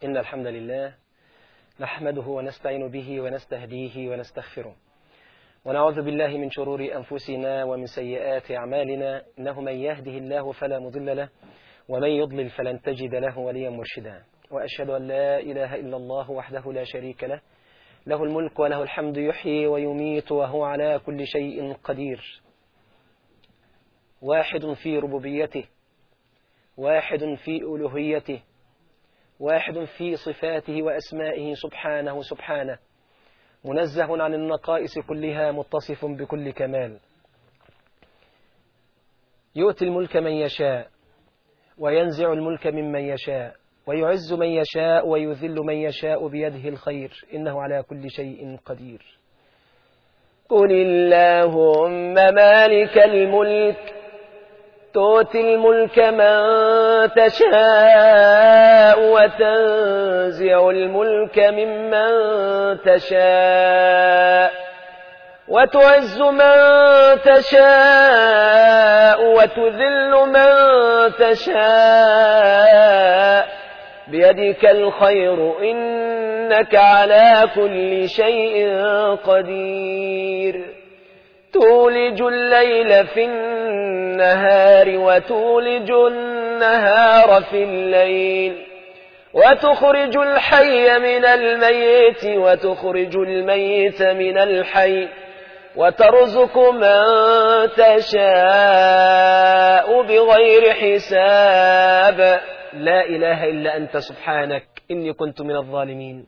إن الحمد لله نحمده ونستعين به ونستهديه ونستغفره ونعوذ بالله من شرور أنفسنا ومن سيئات أعمالنا، إنه من يهده الله فلا مضل له ومن يضلل فلن تجد له وليا مرشدا. وأشهد أن لا إله إلا الله وحده لا شريك له، له الملك وله الحمد، يحيي ويميت وهو على كل شيء قدير، واحد في ربوبيته، واحد في ألوهيته، واحد في صفاته وأسمائه سبحانه منزه عن النقائص كلها، متصف بكل كمال. يؤتي الملك من يشاء وينزع الملك ممن يشاء ويعز من يشاء ويذل من يشاء بيده الخير، إنه على كل شيء قدير. قل اللهم مالك الملك تؤتي الملك من تشاء وتنزع الملك ممن تشاء وتعز من تشاء وتذل من تشاء بيدك الخير، إنك على كل شيء قدير. تولج الليل في النهار وتولج النهار في الليل، وتخرج الحي من الميت وتخرج الميت من الحي، وترزق من تشاء بغير حساب. لا إله إلا أنت سبحانك إني كنت من الظالمين.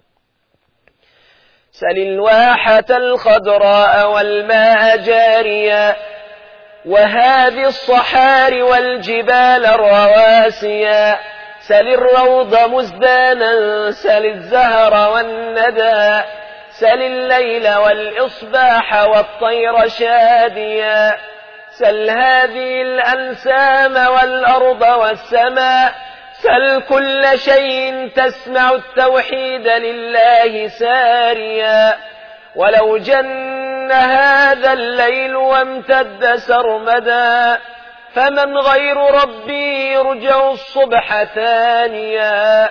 سل الواحة الخضراء والماء جاريا، وهذه الصحار والجبال الرواسيا. سل الروض مزدانا، سل الزهر والندى، سل الليل والإصباح والطير شاديا. سل هذه الأنسام والأرض والسماء، سل كل شيء تسمع التوحيد لله ساريا. ولو جن هذا الليل وامتد سرمدا، فمن غير ربي يرجع الصبح ثانيا.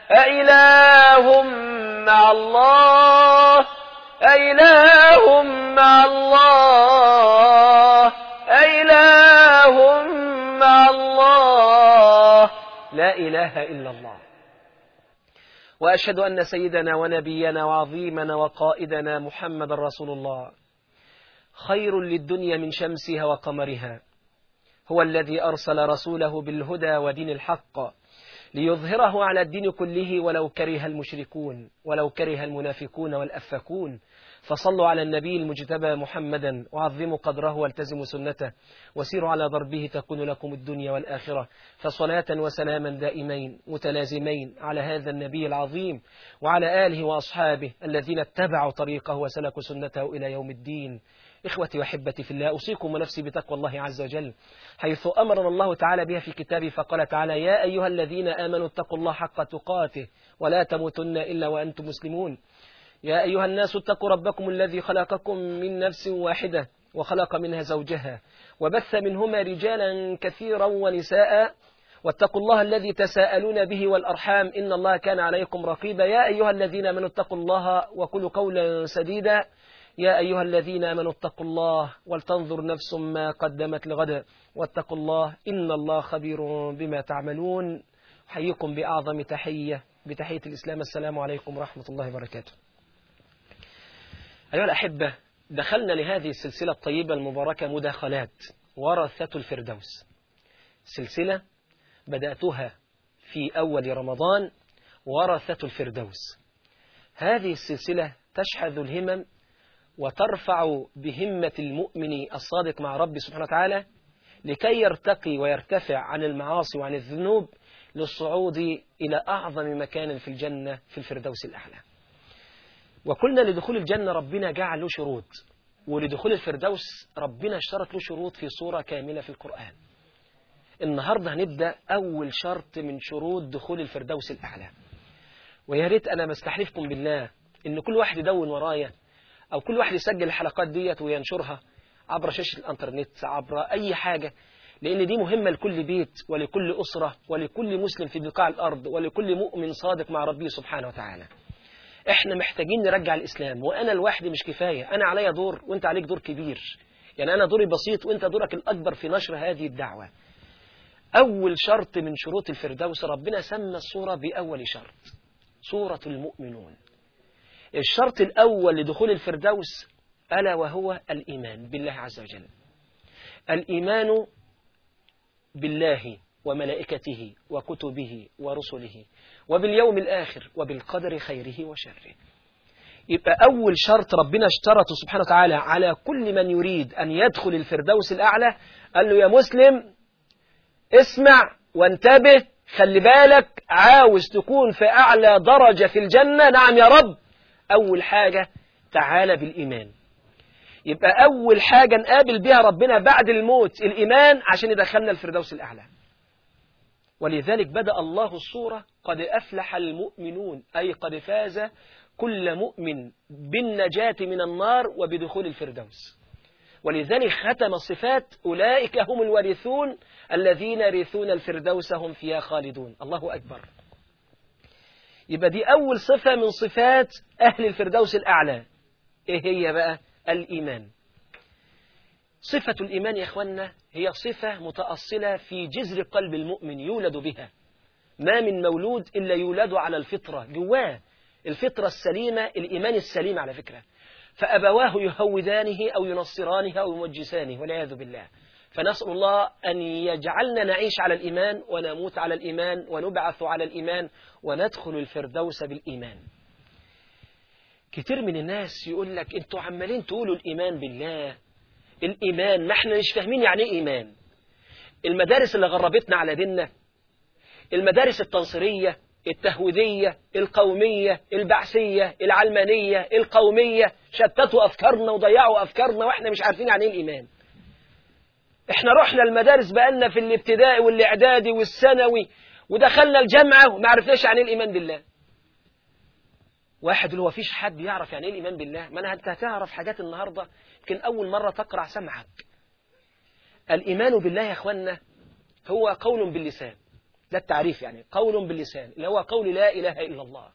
أإله مع الله، أإله مع الله، أإله مع الله، لا إله إلا الله. وأشهد أن سيدنا ونبينا وعظيمنا وقائدنا محمد رسول الله، خير للدنيا من شمسها وقمرها، هو الذي أرسل رسوله بالهدى ودين الحق ليظهره على الدين كله ولو كره المشركون ولو كره المنافقون والأفكون. فصلوا على النبي المجتبى محمدا، وعظموا قدره والتزموا سنته، وسيروا على ضربه تكون لكم الدنيا والآخرة. فصلاة وسلاما دائمين متلازمين على هذا النبي العظيم وعلى آله وأصحابه الذين اتبعوا طريقه وسلكوا سنته إلى يوم الدين. إخوتي وحبتي في الله، أوصيكم ونفسي بتقوى الله عز وجل، حيث أمرنا الله تعالى بها في كتابه، فقال تعالى: يا أيها الذين آمنوا اتقوا الله حق تقاته ولا تموتن إلا وأنتم مسلمون. يا أيها الناس اتقوا ربكم الذي خلقكم من نفس واحدة وخلق منها زوجها وبث منهما رجالا كثيرا ونساء، واتقوا الله الذي تساءلون به والأرحام، إن الله كان عليكم رقيبا. يا أيها الذين آمنوا اتقوا الله وقولوا قولا سديدا. يا أيها الذين آمنوا اتقوا الله ولتنظر نفس ما قدمت لغد، واتقوا الله إن الله خبير بما تعملون. أحييكم بأعظم تحية، بتحية الإسلام، السلام عليكم ورحمة الله وبركاته. أيها الأحبة، دخلنا لهذه السلسلة الطيبة المباركة مداخلات ورثة الفردوس، سلسلة بدأتها في أول رمضان، ورثة الفردوس. هذه السلسلة تشحذ الهمم وترفع بهمة المؤمن الصادق مع رب سبحانه وتعالى لكي يرتقي ويرتفع عن المعاصي وعن الذنوب للصعود إلى أعظم مكان في الجنة، في الفردوس الأعلى. وقلنا لدخول الجنة ربنا جعل له شروط، ولدخول الفردوس ربنا اشترط له شروط في صورة كاملة في القرآن. النهاردة هنبدأ أول شرط من شروط دخول الفردوس الأعلى. ويا ريت أنا مستحلفكم بالله إن كل واحد يدون ورايا، أو كل واحد يسجل الحلقات ديت وينشرها عبر شاشة الانترنت، عبر أي حاجة، لأن دي مهمة لكل بيت ولكل أسرة ولكل مسلم في بقاع الأرض ولكل مؤمن صادق مع ربه سبحانه وتعالى. احنا محتاجين نرجع الإسلام، وأنا لوحدي مش كفاية، أنا عليا دور وأنت عليك دور كبير. يعني أنا دوري بسيط وأنت دورك الأكبر في نشر هذه الدعوة. أول شرط من شروط الفردوس ربنا سمى الصورة بأول شرط، صورة المؤمنون. الشرط الأول لدخول الفردوس ألا وهو الإيمان بالله عز وجل. الإيمان بالله وملائكته وكتبه ورسله وباليوم الآخر وبالقدر خيره وشره. يبقى أول شرط ربنا اشترطه سبحانه وتعالى على كل من يريد أن يدخل الفردوس الأعلى، قال له يا مسلم اسمع وانتبه، خلي بالك، عاوز تكون في أعلى درجة في الجنة، نعم يا رب، أول حاجة تعالى بالإيمان. يبقى أول حاجة نقابل بها ربنا بعد الموت الإيمان عشان يدخلنا الفردوس الأعلى. ولذلك بدأ الله الصورة قد أفلح المؤمنون، أي قد فاز كل مؤمن بالنجاة من النار وبدخول الفردوس. ولذلك ختم الصفات أولئك هم الوارثون الذين يرثون الفردوس هم فيها خالدون. الله أكبر. يبقى دي أول صفة من صفات أهل الفردوس الأعلى. إيه هي بقى؟ الإيمان. صفة الإيمان يا أخوانا هي صفة متأصلة في جذر قلب المؤمن يولد بها. ما من مولود إلا يولد على الفطرة، جواه الفطرة السليمة، الإيمان السليم على فكرة، فأبواه يهودانه أو ينصرانه أو يمجسانه والعياذ بالله. فنسأل الله أن يجعلنا نعيش على الإيمان ونموت على الإيمان ونبعث على الإيمان وندخل الفردوس بالإيمان. كتير من الناس يقول لك انتوا عمالين تقولوا الإيمان بالله، الإيمان، ما احنا مش فاهمين يعني ايه إيمان. المدارس اللي غربتنا على ديننا، المدارس التنصيرية، التهويدية، القومية، البعثية، العلمانية، القومية، شتتوا أفكارنا وضيعوا أفكارنا وإحنا مش عارفين يعني إيه الإيمان. إحنا رحنا المدارس بقالنا في الابتدائي والإعدادي والثانوي ودخلنا الجامعة وما عرفناش يعني إيه الإيمان بالله. واحد اللي هو فيش حد يعرف يعني إيه الإيمان بالله، ما أنت هتعرف حاجات النهاردة يمكن أول مرة تقرع سمعك. الإيمان بالله يا أخوانا هو قول باللسان، ده التعريف، يعني قول باللسان اللي هو قول لا إله إلا الله.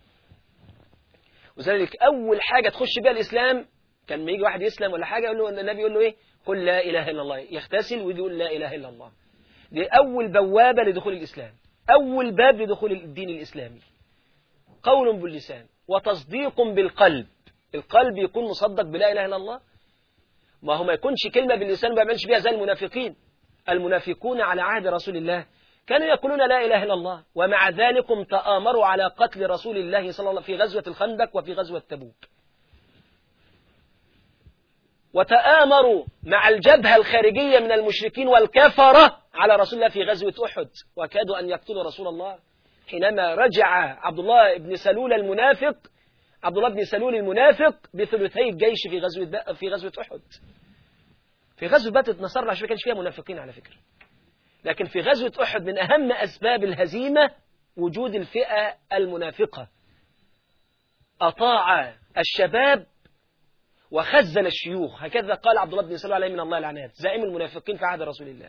وذلك أول حاجة تخش بها الإسلام، كان ما يجي واحد يسلم ولا حاجة يقول له النبي يقول له إيه؟ قل لا إله إلا الله، يغتسل ويقول لا إله إلا الله. دي أول بوابة لدخول الإسلام، أول باب لدخول الدين الإسلامي. قول باللسان وتصديق بالقلب. القلب يكون مصدق بلا إله إلا الله، ما هو ما يكونش كلمة باللسان وما يعملش بيها زي المنافقين. المنافقون على عهد رسول الله كانوا يقولون لا إله إلا الله، ومع ذلك تآمروا على قتل رسول الله صلى الله عليه وسلم في غزوة الخندق وفي غزوة تبوك، وتآمروا مع الجبهة الخارجية من المشركين والكفرة على رسول الله في غزوة أحد، وكادوا أن يقتلوا رسول الله حينما رجع عبد الله بن سلول المنافق بثلثي الجيش في غزوة أحد. في غزوة بدر نصر عشان ما كانش فيها منافقين على فكرة، لكن في غزوة أحد من أهم أسباب الهزيمة وجود الفئة المنافقة. أطاع الشباب وخزن الشيوخ، هكذا قال عبد الله بن سلول عليه من الله العناد، زعيم المنافقين في عهد رسول الله.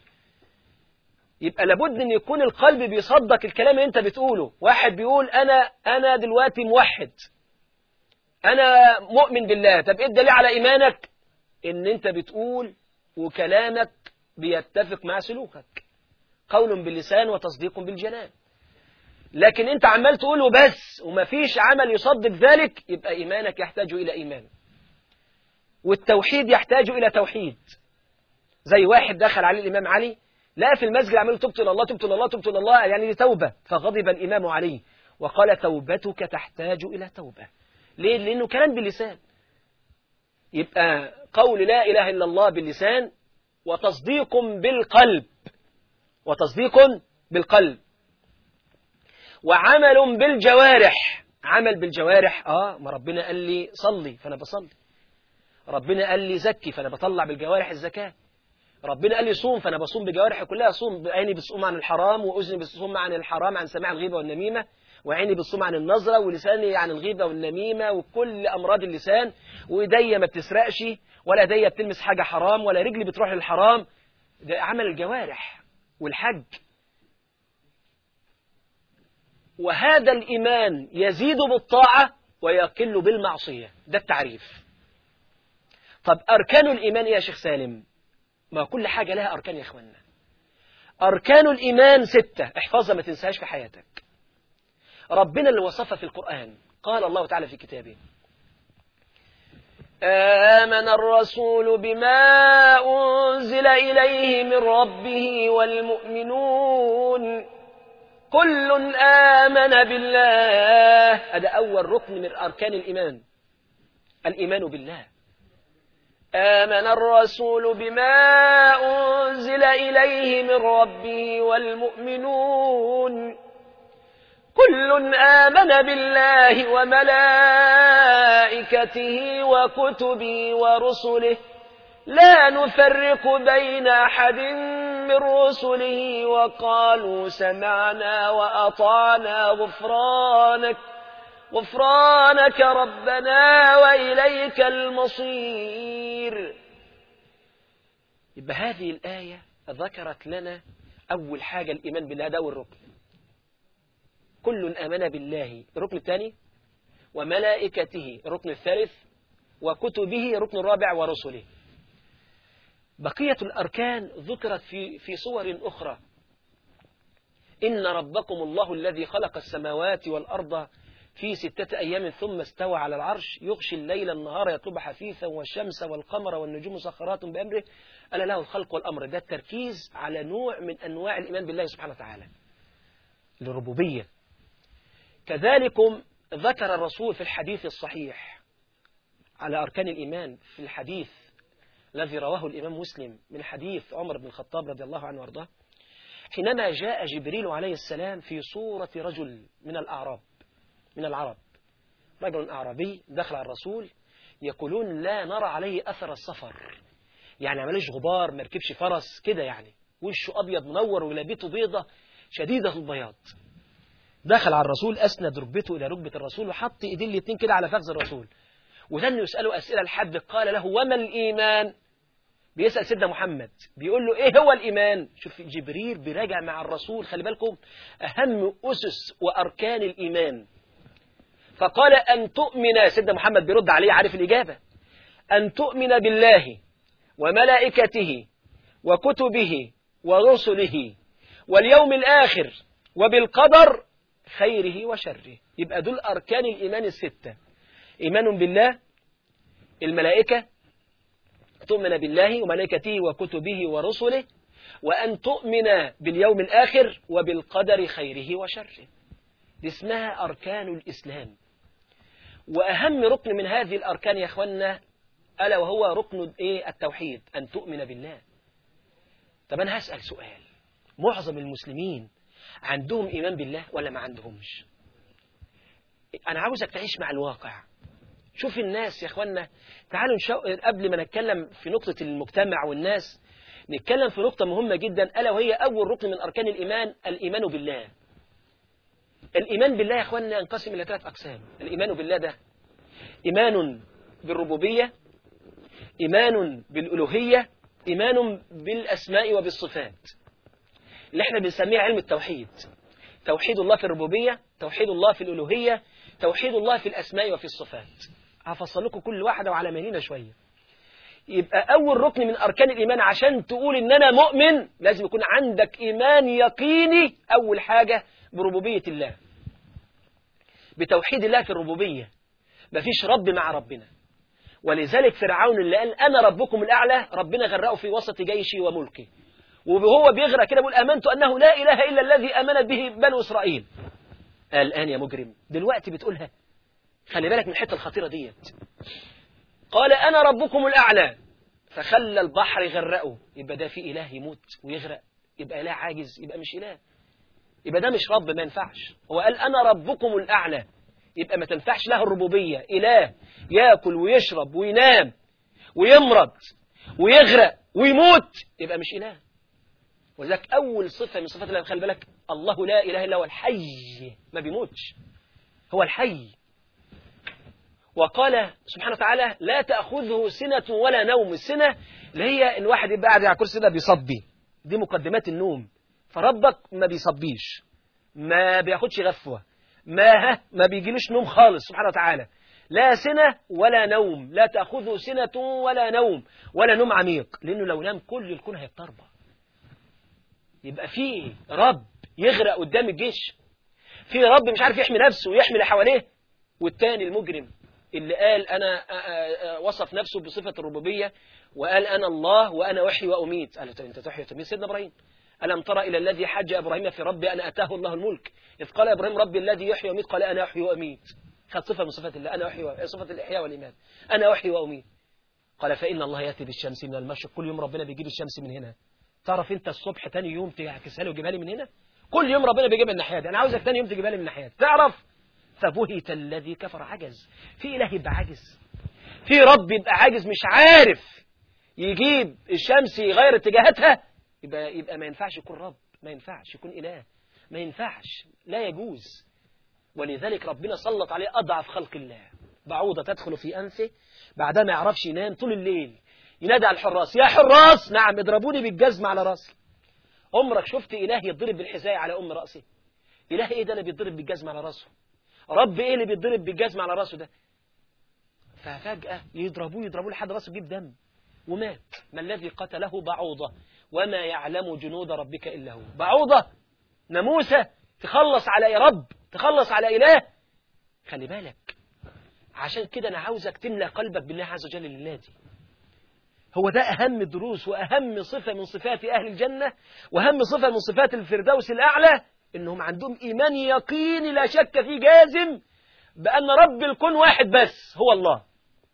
يبقى لابد أن يكون القلب بيصدق الكلام اللي أنت بتقوله. واحد بيقول أنا دلوقتي موحد، أنا مؤمن بالله، طب إيه الدليل على إيمانك؟ إن أنت بتقول وكلامك بيتفق مع سلوكك، قول باللسان وتصديق بالجنان. لكن أنت عمال تقوله بس ومفيش عمل يصدق ذلك، يبقى إيمانك يحتاج إلى إيمان، والتوحيد يحتاج إلى توحيد. زي واحد دخل عليه الإمام علي، لا في المسجد عمال تبت إلى الله تبت إلى الله تبت إلى الله، يعني دي توبة، فغضب الإمام عليه وقال توبتك تحتاج إلى توبة. ليه؟ لأنه كلام باللسان. يبقى قول لا إله إلا الله باللسان وتصديق بالقلب وعمل بالجوارح. عمل بالجوارح، ما ربنا قال لي صلي فأنا بصلي، ربنا قال لي زكي فأنا بطلع بالجوارح الزكاة، ربنا قال لي صوم فأنا بصوم بجوارحي كلها، صوم عيني بتصوم عن الحرام، وأذني بتصوم عن الحرام عن سماع الغيبة والنميمة، وعيني بتصوم عن النظرة، ولساني عن الغيبة والنميمة وكل أمراض اللسان، وإيديا ما بتسرقش، ولا إيديا بتلمس حاجة حرام، ولا رجلي بتروح للحرام. ده عمل الجوارح والحج. وهذا الإيمان يزيد بالطاعة ويقل بالمعصية، ده التعريف. طب أركان الإيمان إيه يا شيخ سالم؟ ما كل حاجة لها أركان يا إخوانا. أركان الإيمان 6، احفظها ما تنساهاش في حياتك. ربنا اللي وصفها في القرآن، قال الله تعالى في كتابه: آمن الرسول بما أنزل إليه من ربه والمؤمنون كل آمن بالله. هذا أول ركن من أركان الإيمان، الإيمان بالله. آمن الرسول بما أنزل إليه من ربه والمؤمنون كل آمن بالله وملائكته وكتبه ورسله لا نفرق بين أحد من رسله وقالوا سمعنا وأطعنا غفرانك ربنا وإليك المصير. يبقى هذه الآية ذكرت لنا أول حاجة الإيمان بالله، ده أول ركن. كل آمن بالله، الركن الثاني، وملائكته الركن الثالث، وكتبه الركن الرابع، ورسله. بقية الأركان ذكرت في صور أخرى. إن ربكم الله الذي خلق السماوات والأرض في 6 أيام ثم استوى على العرش يغشي الليل النهار يطلب حثيثا والشمس والقمر والنجوم مسخرات بأمره ألا له الخلق والأمر. ده التركيز على نوع من أنواع الإيمان بالله سبحانه وتعالى، الربوبية. كذلكم ذكر الرسول في الحديث الصحيح على أركان الإيمان، في الحديث الذي رواه الإمام مسلم من حديث عمر بن الخطاب رضي الله عنه وارضاه، حينما جاء جبريل عليه السلام في صورة رجل من العرب، رجل أعرابي دخل على الرسول، يقولون لا نرى عليه أثر السفر، يعني عملش غبار، ما ركبش فرس كده، يعني وشه أبيض منور ولابته بيضة شديدة البياض. دخل على الرسول، أسند ركبته إلى ركبة الرسول وحط إيديه الاتنين كده على فخذ الرسول، وذن يسأله أسئلة لحد قال له وما الإيمان؟ بيسأل سيدنا محمد، بيقول له إيه هو الإيمان؟ شوف جبريل بيراجع مع الرسول، خلي بالكم أهم أسس وأركان الإيمان. فقال أن تؤمن، سيدنا محمد بيرد عليه عارف الإجابة، أن تؤمن بالله وملائكته وكتبه ورسله واليوم الآخر وبالقدر خيره وشره. يبقى دول أركان الإيمان 6: إيمان بالله، الملائكة، تؤمن بالله وملائكته وكتبه ورسله، وأن تؤمن باليوم الآخر وبالقدر خيره وشره. دي اسمها أركان الإسلام. وأهم ركن من هذه الأركان يا أخوانا ألا وهو ركن التوحيد، أن تؤمن بالله. طب أنا هسأل سؤال، معظم المسلمين عندهم إيمان بالله ولا ما عندهمش؟ أنا عاوزك تعيش مع الواقع. شوف الناس يا أخوانا، تعالوا قبل ما نتكلم في نقطة المجتمع والناس، نتكلم في نقطة مهمة جدا ألا وهي أول ركن من أركان الإيمان، الإيمان بالله. الإيمان بالله يا أخوانا ينقسم إلى 3 أقسام. الإيمان بالله ده إيمان بالربوبية، إيمان بالألوهية، إيمان بالأسماء وبالصفات، اللي احنا بنسميه علم التوحيد. توحيد الله في الربوبية، توحيد الله في الألوهية، توحيد الله في الأسماء وفي الصفات. هفصل لكم كل واحدة وعلى مهلنا شوية. يبقى أول ركن من أركان الإيمان عشان تقول إن أنا مؤمن لازم يكون عندك إيمان يقيني. أول حاجة بربوبية الله، بتوحيد الله في الربوبية، مفيش رب مع ربنا. ولذلك فرعون اللي قال أنا ربكم الأعلى، ربنا غرقه في وسط جيشي وملكي، وهو بيغرق كده بيقول آمنت أنه لا إله إلا الذي آمنت به بنو إسرائيل. الآن يا مجرم دلوقتي بتقولها، خلي بالك من الحتة الخطيرة ديت. قال أنا ربكم الأعلى فخلى البحر يغرقه، يبقى ده في إله يموت ويغرق، يبقى إله عاجز، يبقى مش إله، يبقى ده مش رب، ما ينفعش. هو قال أنا ربكم الأعلى، يبقى ما تنفعش له الربوبية. إله يأكل ويشرب وينام ويمرض ويغرق ويموت، يبقى مش إله. ولذلك أول صفة من صفات الله، خلي بالك، الله لا إله إلا هو الحي، ما بيموتش، هو الحي. وقال سبحانه وتعالى لا تأخذه سنة ولا نوم. السنة اللي هي الواحد يبقى قاعد على كرسي ده بيصدي، دي مقدمات النوم. فربك ما بيصبيش، ما بياخدش غفوة، ما بيجيلوش نوم خالص سبحانه وتعالى، لا سنة ولا نوم، لا تأخذه سنة ولا نوم ولا نوم عميق، لأنه لو نام كل الكون هيضطرب. يبقى في رب يغرق قدام الجيش، في رب مش عارف يحمي نفسه ويحمي اللي حواليه، والتاني المجرم اللي قال أنا وصف نفسه بصفة الربوبية وقال أنا الله وأنا أحيي وأميت. قال أنت تحيي وتميت؟ سيدنا إبراهيم ألم ترى إلى الذي حج إبراهيم في ربي أن أتاه الله الملك إذ قال إبراهيم ربي الذي يحيي ويميت قال أنا أحيي وأميت. خد صفة من صفات الله، أنا أحيي، صفة الإحياء والإمات، أنا أحيي وأميت. قال فإن الله يأتي بالشمس من المشرق، كل يوم ربنا بيجيب الشمس من هنا. تعرف أنت الصبح تاني يوم تعكسها لي وتجيبها لي من هنا؟ كل يوم ربنا بيجيبها من الناحية دي، أنا عاوزك تاني يوم تجيبها لي من الناحية دي. تعرف؟ فبهت الذي كفر. عجز. في إله يبقى عاجز؟ في رب يبقى عاجز مش عارف يجيب الشمس يغير اتجاهاتها؟ يبقى ما ينفعش يكون رب، ما ينفعش يكون إله، ما ينفعش، لا يجوز. ولذلك ربنا سلط عليه أضعف خلق الله، بعوضة تدخل في أنفه بعدما ما يعرفش ينام طول الليل، ينادي على الحراس يا حراس نعم اضربوني بالجزم على راسي. عمرك شفت إله يضرب بالحذاء على أم رأسه؟ إله إيه ده اللي بيضرب بالجزم على راسه؟ رب إيه اللي بيضرب بالجزم على راسه ده؟ ففجأة يضربوه لحد راسه يجيب دم ومات. ما الذي قتله؟ بعوضة، وما يعلم جنود ربك إلا هو. بعوضة ناموسة تخلص على رب، تخلص على إله. خلي بالك، عشان كده أنا عاوزك تملأ قلبك بالله عز وجل لله دي. هو ده أهم الدروس وأهم صفة من صفات أهل الجنة وأهم صفة من صفات الفردوس الأعلى، إنهم عندهم إيمان يقيني لا شك فيه جازم بأن رب الكون واحد بس هو الله.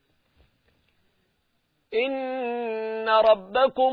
إن ربكم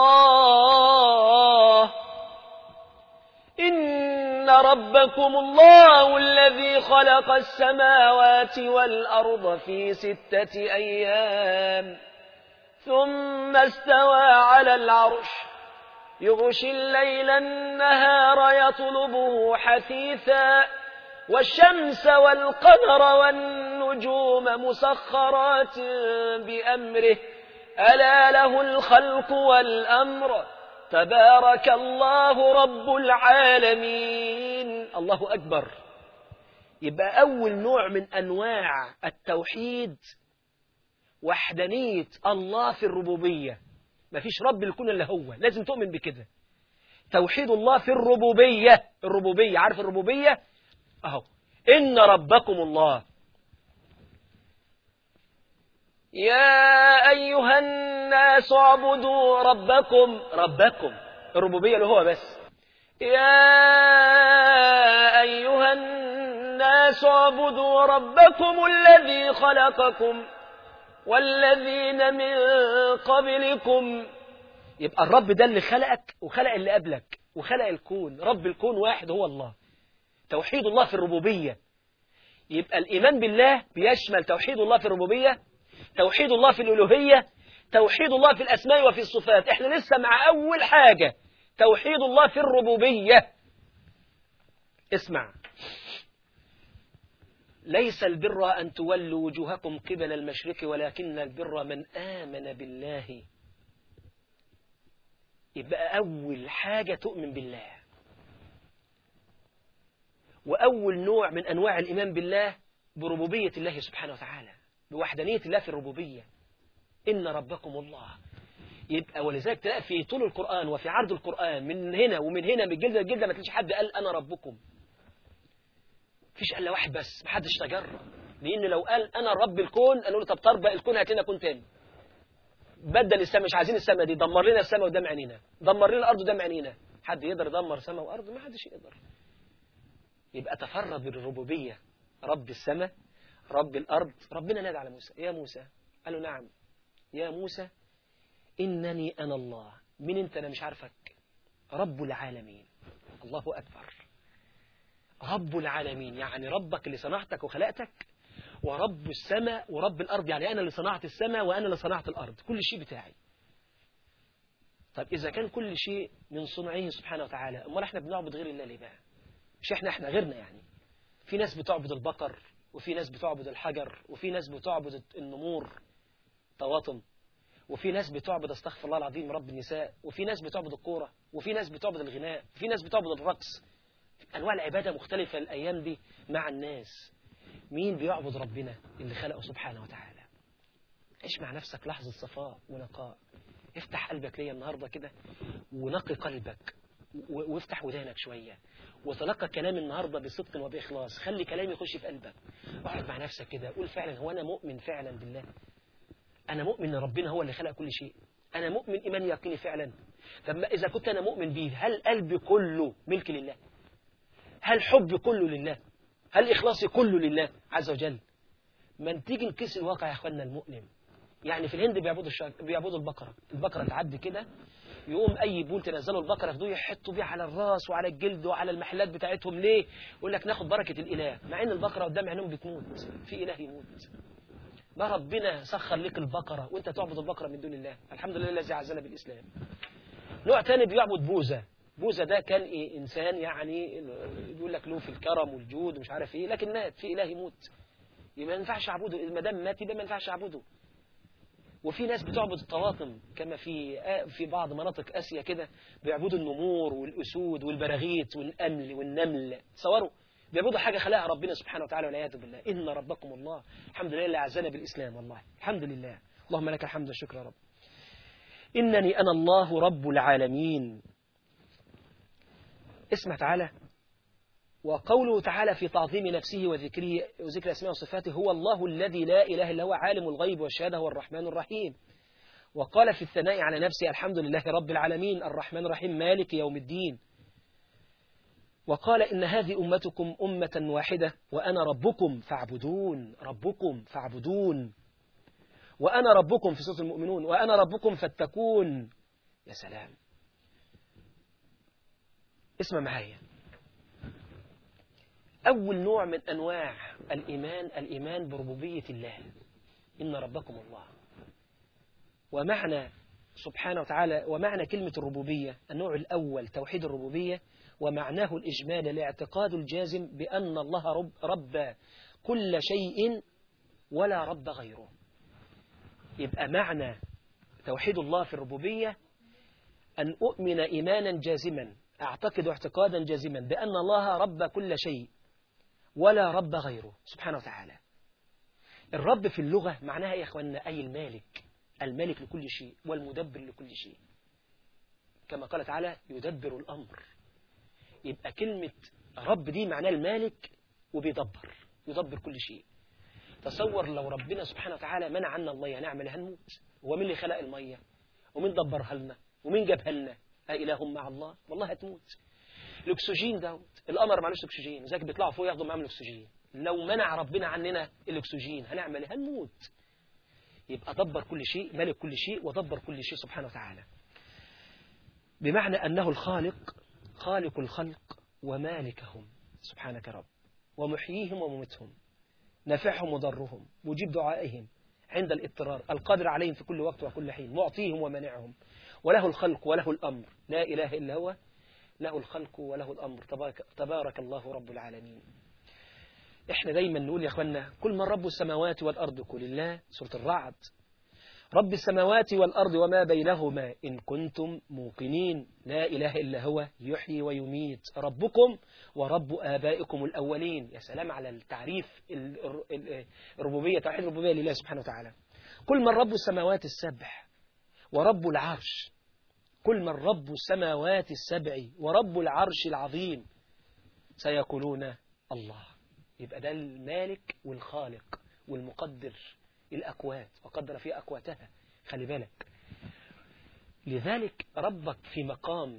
الله الذي خلق السماوات والأرض في 6 أيام ثم استوى على العرش يغشي الليل النهار يطلبه حثيثا والشمس والقمر والنجوم مسخرات بأمره ألا له الخلق والأمر تبارك الله رب العالمين. الله أكبر. يبقى أول نوع من أنواع التوحيد وحدانية الله في الربوبية. مفيش رب الكون إلا هو، لازم تؤمن بكده. توحيد الله في الربوبية. الربوبية، عارف الربوبية؟ أهو إن ربكم الله. يا أيها الناس اعبدوا ربكم الربوبية اللي هو بس. يا أيها الناس اعبدوا ربكم الذي خلقكم والذين من قبلكم. يبقى الرب ده اللي خلقك وخلق اللي قبلك وخلق الكون. رب الكون واحد هو الله. توحيد الله في الربوبية. يبقى الإيمان بالله بيشمل توحيد الله في الربوبية، توحيد الله في الألوهية، توحيد الله في الأسماء وفي الصفات. احنا لسه مع أول حاجة، توحيد الله في الربوبية. اسمع، ليس البر أن تولوا وجوهكم قبل المشرق ولكن البر من آمن بالله. يبقى أول حاجة تؤمن بالله، وأول نوع من أنواع الإيمان بالله بربوبية الله سبحانه وتعالى، بوحدانية الله في الربوبية. إن ربكم الله. يبقى ولذلك تلاقي في طول القرآن وفي عرض القرآن من هنا ومن هنا، من جلدة لجلدة، ما تلاقيش حد قال أنا ربكم. فيش إلا واحد بس، ما حدش تجرب. لأن لو قال أنا رب الكون قالوا له طب طربق الكون هات لنا كون تاني. بدل السماء، مش عايزين السماء دي، دمر لنا السماء قدام عينينا، دمر لنا الأرض قدام عينينا. حد يقدر يدمر سماء وأرض؟ ما حدش يقدر. يبقى تفرد بالربوبية، رب السماء رب الأرض. ربنا نادى على موسى يا موسى، قال له نعم يا موسى إنني أنا الله. مين أنت؟ أنا مش عارفك. رب العالمين. الله أكبر. رب العالمين يعني ربك اللي صنعتك وخلقتك، ورب السماء ورب الأرض يعني أنا اللي صنعت السماء وأنا اللي صنعت الأرض، كل شيء بتاعي. طب إذا كان كل شيء من صنعه سبحانه وتعالى، أمال إحنا بنعبد غير الله ليه بقى؟ مش إحنا غيرنا يعني. في ناس بتعبد البقر، وفي ناس بتعبد الحجر، وفي ناس بتعبد النمور طواطم، وفي ناس بتعبد استغفر الله العظيم رب النساء، وفي ناس بتعبد الكورة، وفي ناس بتعبد الغناء، وفي ناس بتعبد الرقص. أنواع العبادة مختلفة الأيام دي مع الناس. مين بيعبد ربنا اللي خلقه سبحانه وتعالى؟ عيش مع نفسك لحظة صفاء ونقاء. افتح قلبك ليا النهاردة كده ونقي قلبك، وافتح ودانك شوية وتلقى كلام النهاردة بصدق وبإخلاص. خلي كلامي يخش في قلبك. اقعد مع نفسك كده قول فعلا هو أنا مؤمن فعلا بالله؟ أنا مؤمن أن ربنا هو اللي خلق كل شيء؟ أنا مؤمن إيمان يقيني فعلا؟ طب إذا كنت أنا مؤمن بيه، هل قلبي كله ملك لله؟ هل حبي كله لله؟ هل إخلاصي كله لله عز وجل؟ ما تيجي نقيس الواقع يا أخواننا المؤلم. يعني في الهند بيعبدوا البقرة تعدي كده، يقوم أي بول تنزلوا البقرة ياخدوه يحطوا بيه على الراس وعلى الجلد وعلى المحلات بتاعتهم. ليه؟ يقول لك ناخد بركة الإله، مع إن البقرة قدام عينهم بتموت. في إله يموت؟ ما ربنا سخر لك البقرة وانت تعبد البقرة من دون الله؟ الحمد لله الذي عزنا بالإسلام. نوع تاني بيعبد بوذا. بوذا ده كان إيه؟ إنسان يعني يقول لك له في الكرم والجود ومش عارف إيه، لكن مات. في إله يموت؟ ما ينفعش أعبده. ما دام مات يبقى ما ينفعش أعبده. وفي ناس بتعبد الطواطم كما في بعض مناطق آسيا كده، بيعبدوا النمور والأسود والبراغيث والأمل والنمل. تصوروا بيعبدوا حاجة خلقها ربنا سبحانه وتعالى والعياذ بالله. إن ربكم الله. الحمد لله اللي عزنا بالإسلام. والله الحمد لله، اللهم لك الحمد والشكر يا رب. إنني أنا الله رب العالمين. اسمع تعالى، وقوله تعالى في تعظيم نفسه وذكره وذكر أسماء وصفاته: هو الله الذي لا إله إلا هو عالم الغيب والشهادة هو الرحمن الرحيم. وقال في الثناء على نفسه: الحمد لله رب العالمين الرحمن الرحيم مالك يوم الدين. وقال: إن هذه أمتكم أمة واحدة وأنا ربكم فاعبدون. ربكم فاعبدون. وأنا ربكم في سورة المؤمنون، وأنا ربكم فاتقون. يا سلام. اسمع معايا. أول نوع من أنواع الإيمان بربوبية الله. إن ربكم الله. ومعنى سبحانه وتعالى، ومعنى كلمة الربوبية النوع الأول توحيد الربوبية، ومعناه الإجمال الاعتقاد الجازم بأن الله رب كل شيء ولا رب غيره. يبقى معنى توحيد الله في الربوبية أن أؤمن إيمانا جازما، أعتقد اعتقادا جازما بأن الله رب كل شيء ولا رب غيره سبحانه وتعالى. الرب في اللغة معناها يا أخواننا أي المالك، المالك لكل شيء والمدبر لكل شيء، كما قال تعالى: يدبر الأمر. يبقى كلمة رب دي معناها المالك يدبر كل شيء. تصور لو ربنا سبحانه وتعالى منع عنا المية نعمل هنموت. ومين اللي خلق المية؟ ومين دبرها لنا؟ ومين جابها لنا؟ أإله مع الله؟ والله هتموت. الأكسجين ده، القمر معلوش أكسجين، لذلك بيطلعوا فوق ياخدوا معاهم الأكسجين. لو منع ربنا عننا الأكسجين هنعمل ايه؟ هنموت. يبقى دبر كل شيء، ملك كل شيء، ودبر كل شيء سبحانه وتعالى، بمعنى أنه الخالق، خالق الخلق ومالكهم سبحانك رب، ومحييهم ومميتهم، نافعهم وضرهم، مجيب دعائهم عند الاضطرار، القادر عليهم في كل وقت وكل حين، معطيهم ومانعهم، وله الخلق وله الأمر، لا إله إلا هو، له الخلق وله الأمر، تبارك الله رب العالمين. احنا دايما نقول يا اخوانا: كل من رب السماوات والأرض قل الله. سورة الرعد: رب السماوات والأرض وما بينهما إن كنتم موقنين، لا إله إلا هو يحيي ويميت، ربكم ورب آبائكم الأولين. يا سلام على التعريف الربوبية، توحيد الربوبية لله سبحانه وتعالى. كل من رب السماوات السبع ورب العرش، كل من رب السماوات السبع ورب العرش العظيم، سيقولون الله. يبقى ده المالك والخالق والمقدر الأكوات، وقدر في أكواتها. خلي بالك، لذلك ربك في مقام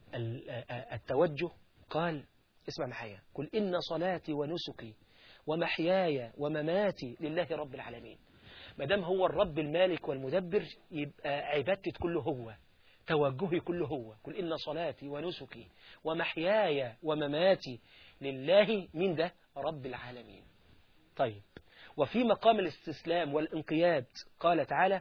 التوجه قال: اسمع معايا، قل إن صلاتي ونسكي ومحياي ومماتي لله رب العالمين. ما دام هو الرب المالك والمدبر، يبقى عبادتي كله هو، توجهي كله هو. قل إن صلاتي ونسكي ومحياي ومماتي لله، من ده؟ رب العالمين. طيب، وفي مقام الاستسلام والانقياد قال تعالى: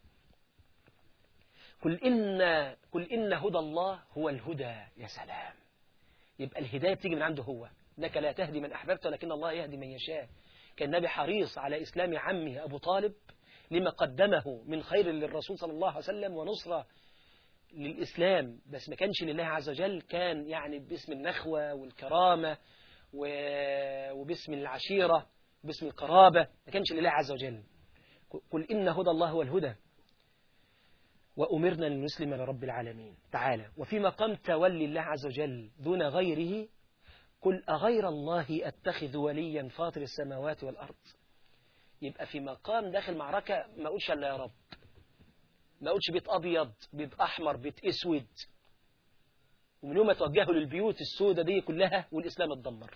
قل إن هدى الله هو الهدى. يا سلام. يبقى الهداية بتيجي من عنده هو. إنك لا تهدي من أحببت ولكن الله يهدي من يشاء. كان النبي حريص على إسلام عمه أبو طالب لما قدمه من خير للرسول صلى الله عليه وسلم ونصرة للإسلام، بس ما كانش لله عز وجل، كان يعني باسم النخوة والكرامة وباسم العشيرة وباسم القرابة، ما كانش لله عز وجل. قل إن هدى الله هو الهدى وأمرنا لنسلم لرب العالمين تعالى. وفي مقام تولي الله عز وجل دون غيره، قل أغير الله أتخذ وليا فاطر السماوات والأرض. يبقى في مقام داخل معركة ما أقولش إلا يا رب، ما أقولش بيت أبيض بيت أحمر بيت أسود، ومن يوم ما توجهوا للبيوت السوداء دي كلها والإسلام اتدمر.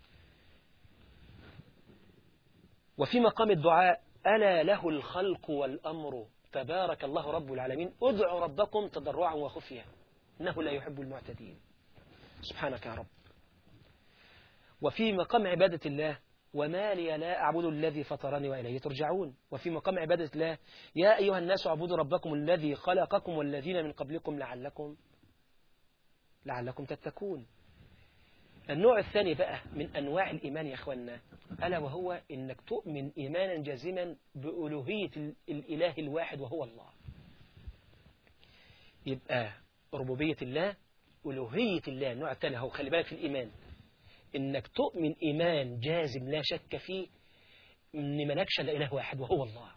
وفي مقام الدعاء ألا له الخلق والأمر تبارك الله رب العالمين ادعوا ربكم تضرعا وخفيا إنه لا يحب المعتدين. سبحانك يا رب. وفي مقام عبادة الله وما لي لا أعبد الذي فطرني وإليه ترجعون. وفي مقام عبادة الله يا أيها الناس اعبدوا ربكم الذي خلقكم والذين من قبلكم لعلكم تتقون. النوع الثاني بقى من أنواع الإيمان يا أخوانا، ألا وهو إنك تؤمن إيمانا جازما بألوهية الإله الواحد وهو الله. يبقى ربوبية الله، ألوهية الله. النوع الثاني هو خلي بالك في الإيمان، إنك تؤمن إيمان جازم لا شك فيه إن مالكش إلا إله واحد وهو الله.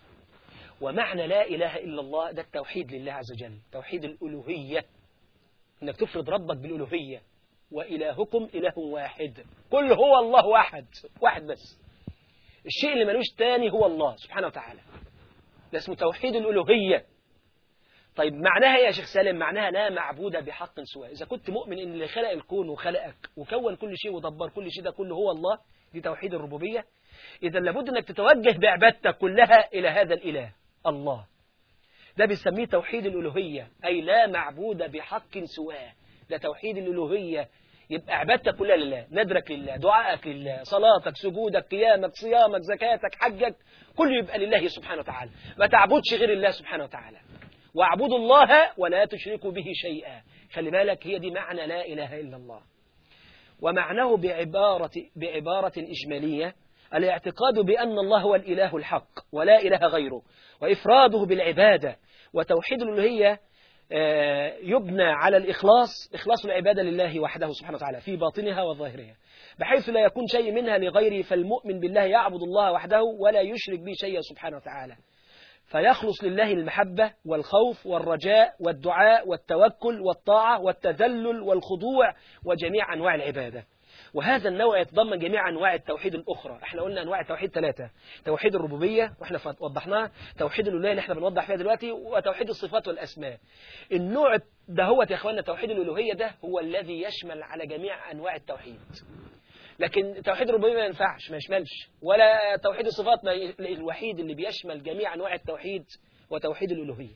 ومعنى لا إله إلا الله ده التوحيد لله عز وجل، توحيد الألوهية، إنك تفرض ربك بالألوهية. وإلهكم إله واحد، قل هو الله واحد بس، الشيء اللي ملوش تاني هو الله سبحانه وتعالى، ده اسمه توحيد الألوهية. طيب معناها يا شيخ سالم؟ معناها لا معبود بحق سواه. إذا كنت مؤمن إن اللي خلق الكون وخلقك وكون كل شيء ودبر كل شيء ده كله هو الله، دي توحيد الربوبية، إذا لابد أنك تتوجه بعبادتك كلها إلى هذا الإله الله. ده بيسميه توحيد الألوهية، أي لا معبود بحق سواه، ده توحيد الألوهية. يبقى عبادتك كلها لله، ندرك لله، دعائك لله، صلاتك، سجودك، قيامك، صيامك، زكاتك، حجك، كله يبقى لله سبحانه وتعالى. ما تعبدش غير الله سبحانه وتعالى. واعبدوا الله ولا تشركوا به شيئا. خلي بالك، هي دي معنى لا إله إلا الله. ومعناه بعبارة إجمالية الاعتقاد بأن الله هو الإله الحق ولا إله غيره، وإفراده بالعبادة. وتوحيد الألوهية يبنى على إخلاص العبادة لله وحده سبحانه وتعالى في باطنها وظاهرها، بحيث لا يكون شيء منها لغيره. فالمؤمن بالله يعبد الله وحده ولا يشرك به شيئا سبحانه وتعالى، فيخلص لله المحبة والخوف والرجاء والدعاء والتوكل والطاعة والتذلل والخضوع وجميع أنواع العبادة. وهذا النوع يتضمن جميع أنواع التوحيد الأخرى. احنا قلنا أنواع التوحيد 3: توحيد الربوبية واحنا وضحناه، توحيد الألوهية اللي احنا بنوضح فيها دلوقتي، وتوحيد الصفات والأسماء. النوع ده هو يا اخوانا توحيد الألوهية ده هو الذي يشمل على جميع أنواع التوحيد، لكن توحيد الربوبية ما ينفعش، ما يشملش، ولا توحيد الصفات. الوحيد اللي بيشمل جميع أنواع التوحيد وتوحيد الألوهية.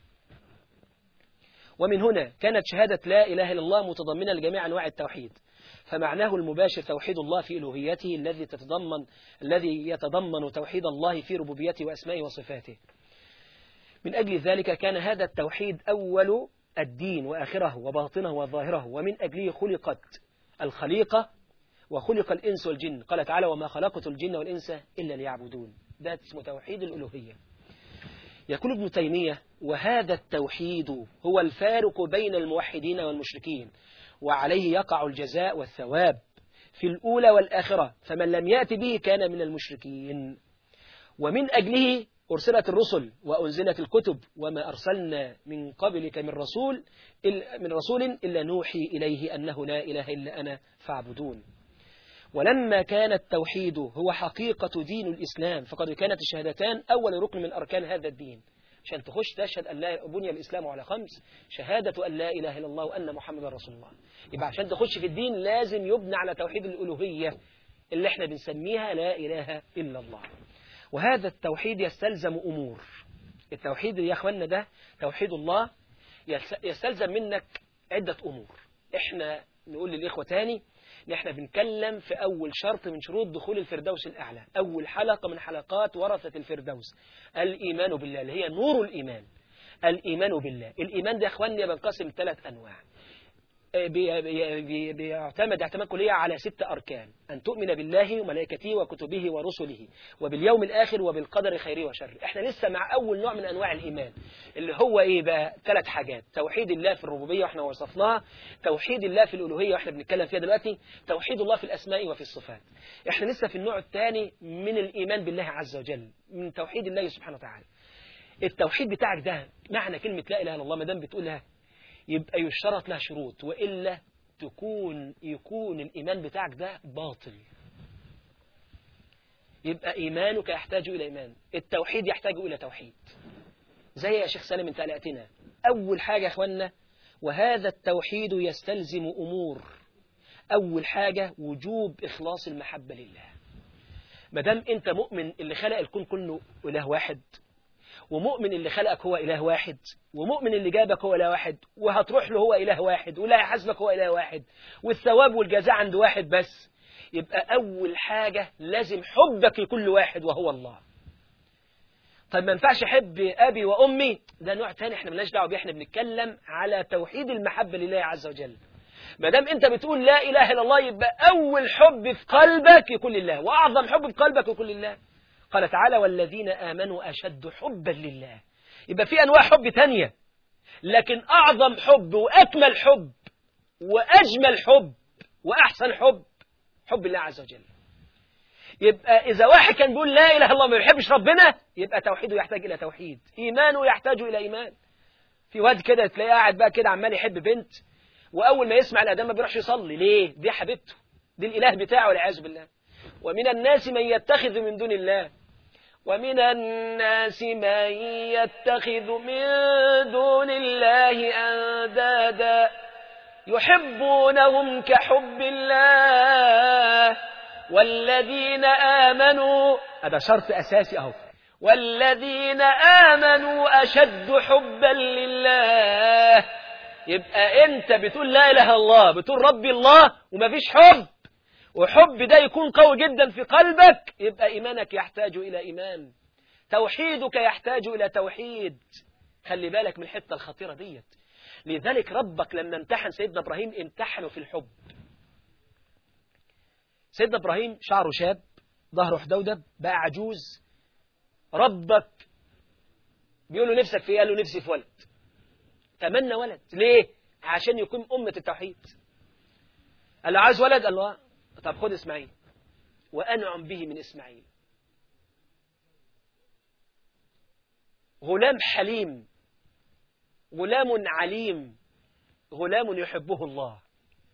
ومن هنا كانت شهادة لا إله إلا الله متضمنة لجميع أنواع التوحيد، فمعناه المباشر توحيد الله في ألوهيته الذي يتضمن توحيد الله في ربوبيته وأسمائه وصفاته. من أجل ذلك كان هذا التوحيد أول الدين وآخره وباطنه وظاهره، ومن أجله خلقت الخليقة وخلق الإنس والجن. قال تعالى وما خلقت الجن والإنس إلا ليعبدون. ده اسمه توحيد الألوهية. يقول ابن تيمية وهذا التوحيد هو الفارق بين الموحدين والمشركين، وعليه يقع الجزاء والثواب في الأولى والآخرة، فمن لم يأت به كان من المشركين. ومن أجله أرسلت الرسل وأنزلت الكتب، وما أرسلنا من قبلك من رسول إلا نوحي إليه أنه لا إله إلا أنا فاعبدون. ولما كان التوحيد هو حقيقة دين الإسلام، فقد كانت الشهادتان أول ركن من أركان هذا الدين. عشان تخش تشهد أن لا بني الإسلام على 5: شهادة أن لا إله إلا الله وأن محمد رسول الله. يبقى عشان تخش في الدين لازم يبنى على توحيد الألوهية اللي احنا بنسميها لا إله إلا الله. وهذا التوحيد يستلزم أمور. التوحيد يا أخوانا ده توحيد الله يستلزم منك عدة أمور. احنا نقول للإخوة تاني ان احنا بنتكلم في أول شرط من شروط دخول الفردوس الأعلى، أول حلقة من حلقات ورثة الفردوس، الإيمان بالله، اللي هي نور الإيمان. الإيمان بالله. الإيمان ده يا أخواني بنقسم 3 أنواع: بيعتمد اعتماد كلية على 6 أركان: أن تؤمن بالله وملائكته وكتبه ورسله وباليوم الآخر وبالقدر خيره وشره. احنا لسه مع أول نوع من أنواع الإيمان اللي هو إيه بقى؟ 3 حاجات: توحيد الله في الربوبية وإحنا وصفناها، توحيد الله في الألوهية وإحنا بنتكلم فيها دلوقتي، توحيد الله في الأسماء وفي الصفات. احنا لسه في النوع الثاني من الإيمان بالله عز وجل، من توحيد الله سبحانه وتعالى. التوحيد بتاعك ده معنى كلمة لا إله إلا الله، ما دام بتقولها يبقى يشترط لها شروط، وإلا يكون الإيمان بتاعك ده باطل. يبقى إيمانك يحتاج إلى إيمان، التوحيد يحتاج إلى توحيد. زي يا شيخ سالم انت قلقتنا. أول حاجة يا أخوانا، وهذا التوحيد يستلزم أمور. أول حاجة وجوب إخلاص المحبة لله. ما دام أنت مؤمن اللي خلق الكون كله إله واحد، ومؤمن اللي خلقك هو إله واحد، ومؤمن اللي جابك هو إله واحد، وهتروح له هو إله واحد، ولا يحاسبك هو إله واحد، والثواب والجزاء عند واحد بس، يبقى أول حاجة لازم حبك لكل واحد وهو الله. طيب ما ينفعش أحب أبي وأمي، ده نوع تاني احنا ملناش دعوه بيه، احنا بنتكلم على توحيد المحبة لله عز وجل. ما دام أنت بتقول لا إله إلا الله، يبقى أول حب في قلبك يكون لله، وأعظم حب في قلبك يكون لله. قال تعالى: والذين آمنوا أشد حبا لله. يبقى في أنواع حب تانية، لكن أعظم حب وأكمل حب وأجمل حب وأحسن حب حب الله عز وجل. يبقى إذا واحد كان بيقول لا إله إلا الله ما بيحبش ربنا، يبقى توحيده يحتاج إلى توحيد، إيمانه يحتاج إلى إيمان. في واد كده تلاقيه قاعد بقى كده عمال يحب بنت، وأول ما يسمع الأذان ما بيروحش يصلي. ليه؟ دي حبيبته، دي الإله بتاعه والعياذ بالله. ومن الناس من يتخذ من دون الله ومن الناس من يتخذ من دون الله أندادا يحبونهم كحب الله والذين آمنوا. هذا شرط أساسي أهو. والذين آمنوا أشد حبا لله. يبقى أنت بتقول لا إله إلا الله، بتقول ربي الله، ومفيش حب، وحب ده يكون قوي جدا في قلبك، يبقى إيمانك يحتاج إلى إيمان، توحيدك يحتاج إلى توحيد. خلي بالك من الحتة الخطيرة ديت. لذلك ربك لما امتحن سيدنا إبراهيم امتحنه في الحب. سيدنا إبراهيم شعره شاب، ظهره حدودب، بقى عجوز. ربك بيقول له نفسك في ايه؟ قال له نفسي في ولد. تمنى ولد. ليه؟ عشان يكون أمة التوحيد. قال له عايز ولد؟ قال له طب خد إسماعيل وأنعم به من إسماعيل. غلام حليم، غلام عليم، غلام يحبه الله.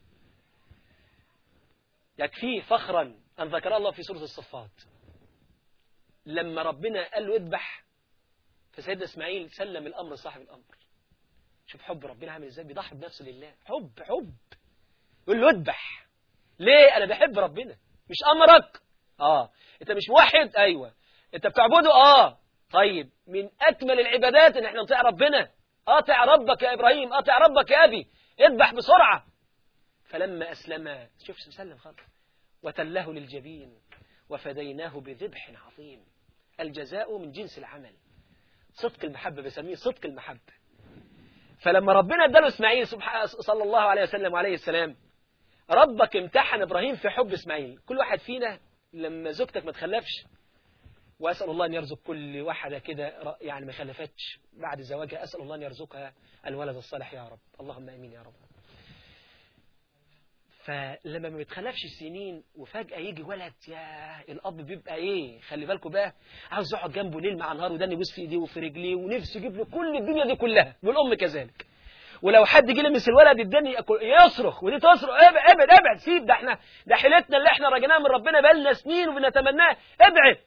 يكفيه فخرا أن ذكر الله في سورة الصفات لما ربنا قال له اذبح، فسيدنا إسماعيل سلم الأمر لصاحب الأمر. شوف حب ربنا عامل ازاي، بيضحي بنفسه لله. حب يقول له اذبح. ليه؟ أنا بحب ربنا. مش أمرك؟ أنت مش موحد؟ أيوة. أنت بتعبده؟ طيب من أكمل العبادات إن احنا نطيع ربنا. أطع ربك يا إبراهيم، أطع ربك يا أبي، اذبح بسرعة. فلما أسلم، شوف سلم خالص، وتله للجبين وفديناه بذبح عظيم. الجزاء من جنس العمل. صدق المحبة بسميه صدق المحبة. فلما ربنا اداله إسماعيل صلى الله عليه وسلم وعليه السلام، ربك امتحن إبراهيم في حب إسماعيل. كل واحد فينا لما زوجتك ما تخلفش، وأسأل الله أن يرزق كل واحدة كده يعني ما خلفتش بعد زواجها، أسأل الله أن يرزقها الولد الصالح يا رب، اللهم أمين يا رب. فلما ما بتخلفش سنين وفجأة يجي ولد، يا الأب بيبقى إيه؟ خلي بالكم بقى، عاوز يقعد جنبه ليل مع نهار، وده يبوس في إيديه وفي رجليه، ونفسه يجيب له كل الدنيا دي كلها، والأم كذلك. ولو حد جه لمس الولد الدنيا يصرخ، ودي تصرخ ابعد سيب، ده حيلتنا اللي احنا رجعناها من ربنا بقالنا سنين وبنتمناها، ابعد.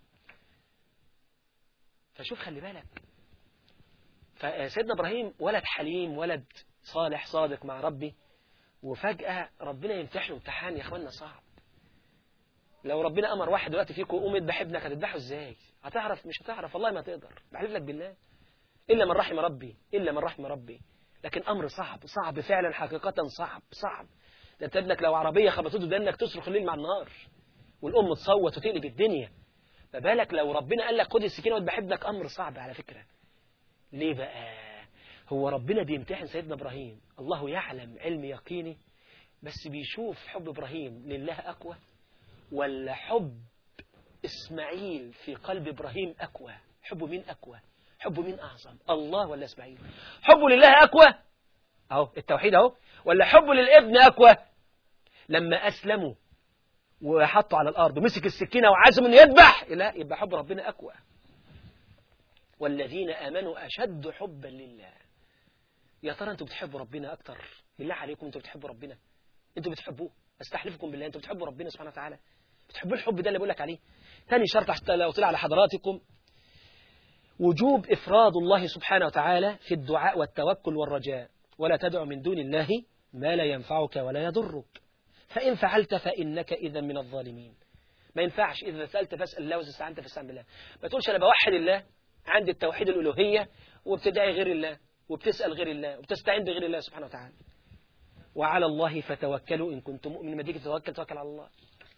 فشوف خلي بالك. فسيدنا إبراهيم ولد حليم، ولد صالح صادق مع ربي، وفجأة ربنا يمتحنه امتحان يا اخوانا صعب. لو ربنا أمر واحد دلوقتي فيكم قوم اذبح ابنك، هتذبحه ازاي؟ هتعرف؟ مش هتعرف، والله ما تقدر، بحلف لك بالله، إلا من رحم ربي، إلا من رحم ربي. لكن أمر صعب فعلا، حقيقة صعب. ده انت ابنك لو عربية خبطته بأنك تصرخ الليل مع النهار، والأم تصوت وتقلب الدنيا، فبالك لو ربنا قال لك خد السكينة واذبح ابنك؟ أمر صعب على فكرة. ليه بقى؟ هو ربنا بيمتحن سيدنا إبراهيم، الله يعلم علم يقيني، بس بيشوف حب إبراهيم لله أقوى ولا حب إسماعيل في قلب إبراهيم أقوى؟ حبه مين أقوى؟ حبه مين أعظم، الله ولا إسماعيل؟ حبه لله أقوى أهو التوحيد أهو، ولا حبه للابن أقوى لما أسلموا وحطوا على الأرض ومسك السكينة وعزم أن يذبح؟ لا، يبقى حب ربنا أقوى. والذين آمنوا أشد حبا لله. يا ترى أنتوا بتحبوا ربنا أكتر؟ بالله عليكم أنتوا بتحبوا ربنا؟ أنتوا بتحبوه؟ أستحلفكم بالله أنتوا بتحبوا ربنا سبحانه وتعالى؟ بتحبوا الحب ده اللي بقول لك عليه؟ ثاني شرط حتى لو طلع على حضراتكم، وجوب إفراد الله سبحانه وتعالى في الدعاء والتوكل والرجاء، ولا تدع من دون الله ما لا ينفعك ولا يضرك، فإن فعلت فإنك إذا من الظالمين. ما ينفعش إذا سألت فاسأل الله وإذا استعنت فاستعن بالله. ما تقولش أنا بوحد الله، عندي التوحيد الألوهية، وبتدعي غير الله وبتسأل غير الله وبتستعين بغير الله سبحانه وتعالى. وعلى الله فتوكلوا إن كنتم مؤمنين. ما تيجي توكل على الله.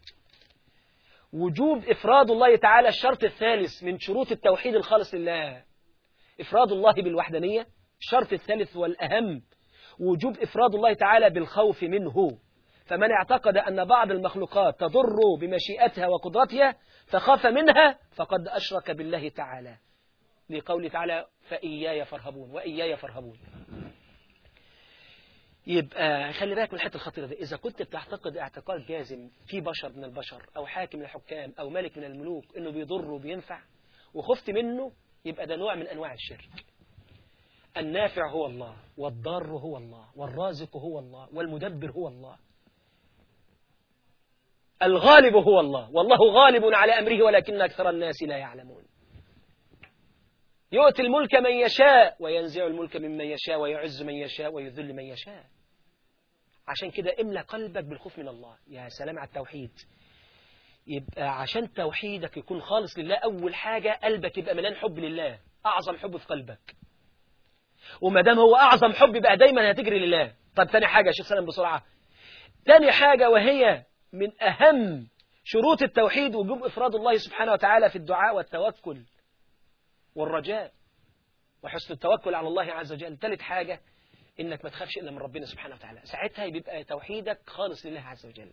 وجوب إفراد الله تعالى الشرط الثالث من شروط التوحيد الخالص لله، إفراد الله بالوحدانية. الشرط الثالث والأهم وجوب إفراد الله تعالى بالخوف منه. فمن اعتقد أن بعض المخلوقات تضر بمشيئتها وقدرتها فخاف منها فقد أشرك بالله تعالى، لقوله تعالى فإياي فارهبون وإياي فارهبون. يبقى خلي بالك من الحته الخطيره دي. إذا كنت بتعتقد اعتقاد جازم في بشر من البشر أو حاكم من الحكام أو ملك من الملوك إنه بيضر وبينفع وخفت منه، يبقى ده نوع من أنواع الشرك. النافع هو الله، والضار هو الله، والرازق هو الله، والمدبر هو الله، الغالب هو الله، والله غالب على أمره ولكن أكثر الناس لا يعلمون. يؤتي الملك من يشاء وينزع الملك ممن يشاء ويعز من يشاء ويذل من يشاء. عشان كده املأ قلبك بالخوف من الله. يا سلام على التوحيد. يبقى عشان توحيدك يكون خالص لله، أول حاجة قلبك يبقى مليان حب لله، أعظم حب في قلبك. وما دام هو أعظم حب يبقى دايما هتجري لله. طب ثاني حاجة يا شيخ سلام بسرعة. ثاني حاجة وهي من أهم شروط التوحيد وجوب إفراد الله سبحانه وتعالى في الدعاء والتوكل والرجاء وحسن التوكل على الله عز وجل. ثالث حاجة إنك ما تخافش إلا من ربنا سبحانه وتعالى. ساعتها يبقى توحيدك خالص لله عز وجل.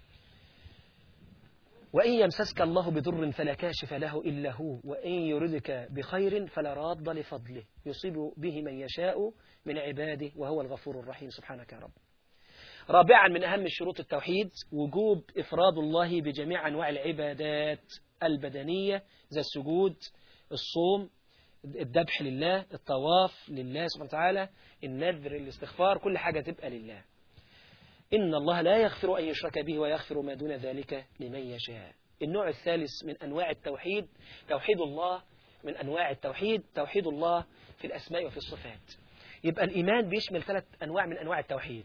وإن يمسسك الله بضر فلا كاشف له إلا هو، وإن يردك بخير فلا راد لفضله يصيب به من يشاء من عباده وهو الغفور الرحيم. سبحانك يا رب. رابعا من أهم شروط التوحيد وجوب إفراد الله بجميع أنواع العبادات البدنية زي السجود، الصوم، الذبح لله، الطواف لله سبحانه وتعالى، النذر، الاستغفار، كل حاجة تبقى لله. إن الله لا يغفر أن يشرك به ويغفر ما دون ذلك لمن يشاء. النوع الثالث من أنواع التوحيد توحيد الله. من أنواع التوحيد توحيد الله في الأسماء وفي الصفات. يبقى الإيمان بيشمل 3 أنواع من أنواع التوحيد.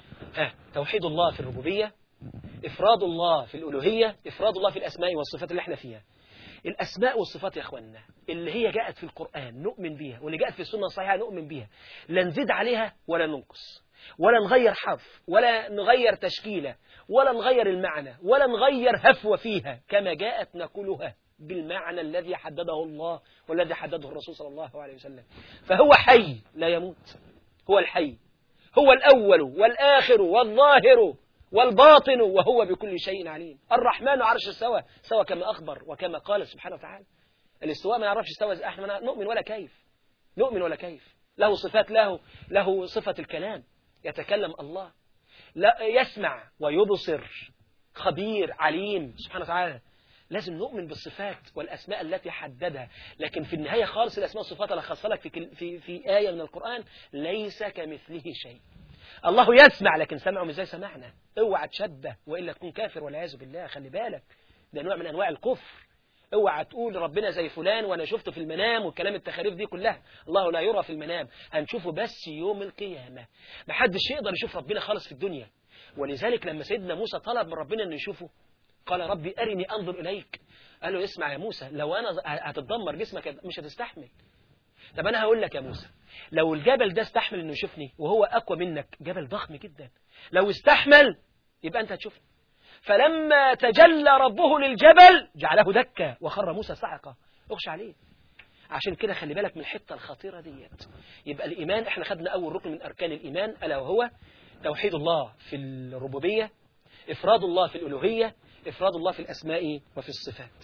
توحيد الله في الربوبية، إفراد الله في الألوهية، إفراد الله في الأسماء والصفات اللي احنا فيها. الأسماء والصفات يا أخوانا اللي هي جاءت في القرآن نؤمن بيها، واللي جاءت في السنة الصحيحة نؤمن بيها، لا نزيد عليها ولا ننقص، ولا نغير حرف، ولا نغير تشكيلة، ولا نغير المعنى، ولا نغير هفوة فيها، كما جاءت نقولها بالمعنى الذي حدده الله والذي حدده الرسول صلى الله عليه وسلم. فهو حي لا يموت، هو الحي، هو الأول والآخر والظاهر والباطن وهو بكل شيء عليم. الرحمن عرش استوى، سوى كما أخبر وكما قال سبحانه وتعالى. الاستواء ما يعرفش استوى، احنا نؤمن ولا كيف، نؤمن ولا كيف. له صفات، له صفة الكلام، يتكلم الله، لا يسمع ويبصر، خبير عليم سبحانه وتعالى. لازم نؤمن بالصفات والأسماء التي حددها. لكن في النهاية خالص الأسماء والصفات اللي خصها لك في آية من القرآن ليس كمثله شيء. الله يسمع لكن سمعه مش زي سمعنا. اوعى تشبه وإلا تكون كافر والعياذ بالله. خلي بالك ده نوع من أنواع الكفر. اوعى تقول ربنا زي فلان وأنا شفته في المنام والكلام التخاريف دي كلها. الله لا يرى في المنام، هنشوفه بس يوم القيامة. محدش يقدر يشوف ربنا خالص في الدنيا. ولذلك لما سيدنا موسى طلب من ربنا أن يشوفه قال ربي أرني أنظر إليك. قال له اسمع يا موسى، لو أنا هتتدمر جسمك مش هتستحمل. طب أنا هقول لك يا موسى، لو الجبل ده استحمل أنه يشوفني وهو أقوى منك، جبل ضخم جدا، لو استحمل يبقى أنت هتشوفني. فلما تجلى ربه للجبل جعله دكا وخر موسى صعقة. اغشى عليه. عشان كده خلي بالك من الحتة الخطيرة ديت. يبقى الإيمان احنا خدنا أول ركن من أركان الإيمان ألا وهو توحيد الله في الربوبية، إفراد الله في الألوهية، إفراد الله في الأسماء وفي الصفات.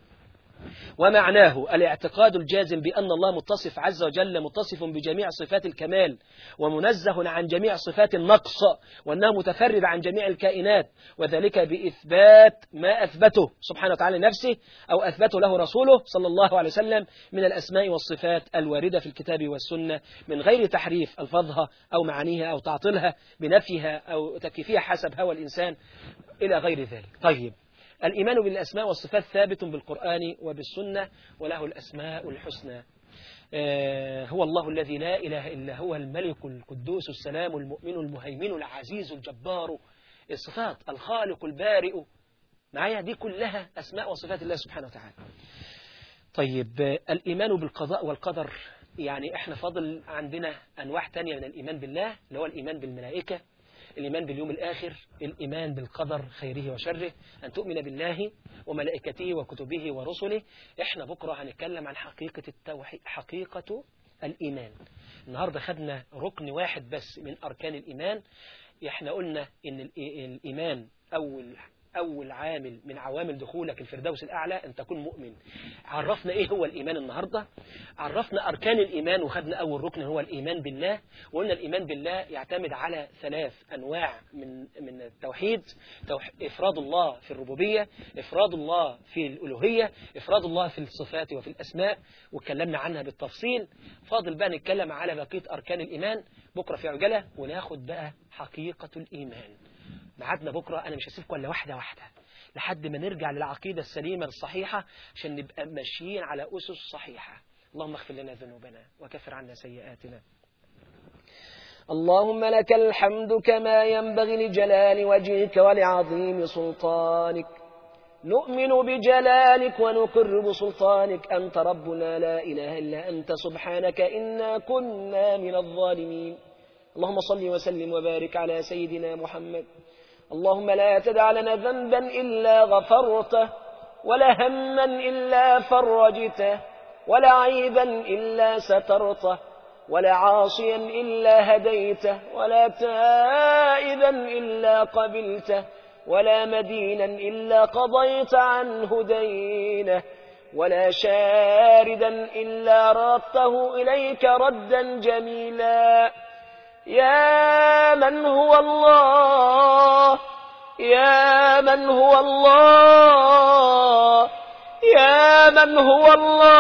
ومعناه الاعتقاد الجازم بأن الله متصف عز وجل متصف بجميع صفات الكمال ومنزه عن جميع صفات النقص، وأنه متفرد عن جميع الكائنات، وذلك بإثبات ما أثبته سبحانه وتعالى نفسه أو أثبته له رسوله صلى الله عليه وسلم من الأسماء والصفات الواردة في الكتاب والسنة من غير تحريف ألفاظها أو معانيها أو تعطيلها بنفيها أو تكييفها حسب هوى الإنسان إلى غير ذلك. طيب، الإيمان بالأسماء والصفات ثابت بالقرآن وبالسنة، وله الأسماء الحسنى. هو الله الذي لا إله إلا هو الملك القدوس السلام المؤمن المهيمن العزيز الجبار. الصفات الخالق البارئ معايا دي كلها أسماء وصفات الله سبحانه وتعالى. طيب، الإيمان بالقضاء والقدر، يعني احنا فاضل عندنا أنواع تانية من الإيمان بالله، اللي هو الإيمان بالملائكة، الإيمان باليوم الآخر، الإيمان بالقدر خيره وشره، أن تؤمن بالله وملائكته وكتبه ورسله. إحنا بكرة هنتكلم عن حقيقة التوحيد، حقيقة الإيمان. النهاردة خدنا ركن واحد بس من أركان الإيمان. إحنا قلنا إن الإيمان أول عامل من عوامل دخولك الفردوس الأعلى أن تكون مؤمن. عرفنا إيه هو الإيمان النهاردة، عرفنا أركان الإيمان، وخدنا أول ركن هو الإيمان بالله، وقلنا الإيمان بالله يعتمد على 3 أنواع من التوحيد: إفراد الله في الربوبية، إفراد الله في الألوهية، إفراد الله في الصفات وفي الأسماء، واتكلمنا عنها بالتفصيل. فاضل بقى نتكلم على بقية أركان الإيمان بكرة في عجلة، وناخد بقى حقيقة الإيمان. معادنا بكرة، أنا مش هسيبكم إلا واحدة واحدة لحد ما نرجع للعقيدة السليمة الصحيحة عشان نبقى ماشيين على أسس صحيحة. اللهم اغفر لنا ذنوبنا وكفر عنا سيئاتنا. اللهم لك الحمد كما ينبغي لجلال وجهك ولعظيم سلطانك. نؤمن بجلالك ونقر بسلطانك، أنت ربنا لا إله إلا أنت سبحانك إنا كنا من الظالمين. اللهم صل وسلم وبارك على سيدنا محمد. اللهم لا تدع لنا ذنبا إلا غفرته، ولا هما إلا فرجته، ولا عيبا إلا سترته، ولا عاصيا إلا هديته، ولا تائبا إلا قبلته، ولا مدينا إلا قضيت عنه دينه، ولا شاردا إلا ردته إليك ردا جميلا. يا من هو الله، يا من هو الله، يا من هو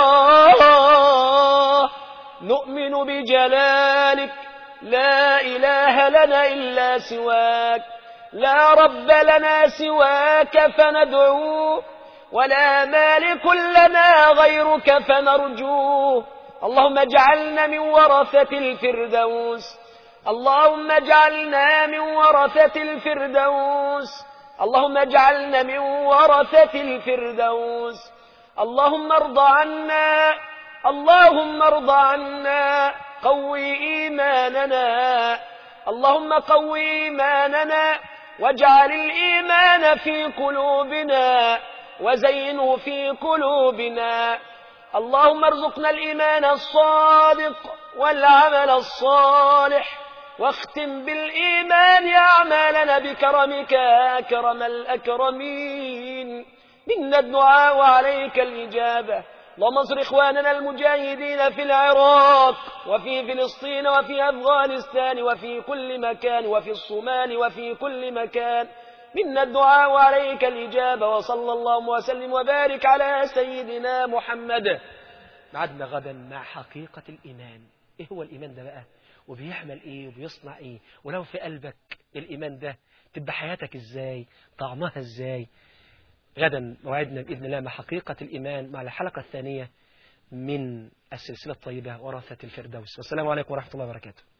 الله، نؤمن بجلالك، لا إله لنا إلا سواك، لا رب لنا سواك فندعوه، ولا مالك لنا غيرك فنرجوه. اللهم اجعلنا من ورثة الفردوس، اللهم اجعلنا من ورثة الفردوس، اللهم اجعلنا من ورثة الفردوس. اللهم ارض عنا، اللهم ارض عنا، قوي إيماننا، اللهم قوي إيماننا، واجعل الإيمان في قلوبنا وزينه في قلوبنا. اللهم ارزقنا الإيمان الصادق والعمل الصالح، واختم بالإيمان أعمالنا بكرمك أكرم الأكرمين. منا الدعاء وعليك الإجابة. اللهم انصر إخواننا المجاهدين في العراق وفي فلسطين وفي أفغانستان وفي كل مكان وفي الصومال وفي كل مكان. منا الدعاء وعليك الإجابة. وصلى الله وسلم وبارك على سيدنا محمد. معدنا غدا مع حقيقة الإيمان. إيه هو الإيمان ده بقى؟ وبيعمل إيه وبيصنع إيه؟ ولو في قلبك الإيمان ده تبقى حياتك إزاي؟ طعمها إزاي؟ غدا موعدنا بإذن الله مع حقيقة الإيمان مع الحلقة الثانية من السلسلة الطيبة ورثة الفردوس. والسلام عليكم ورحمة الله وبركاته.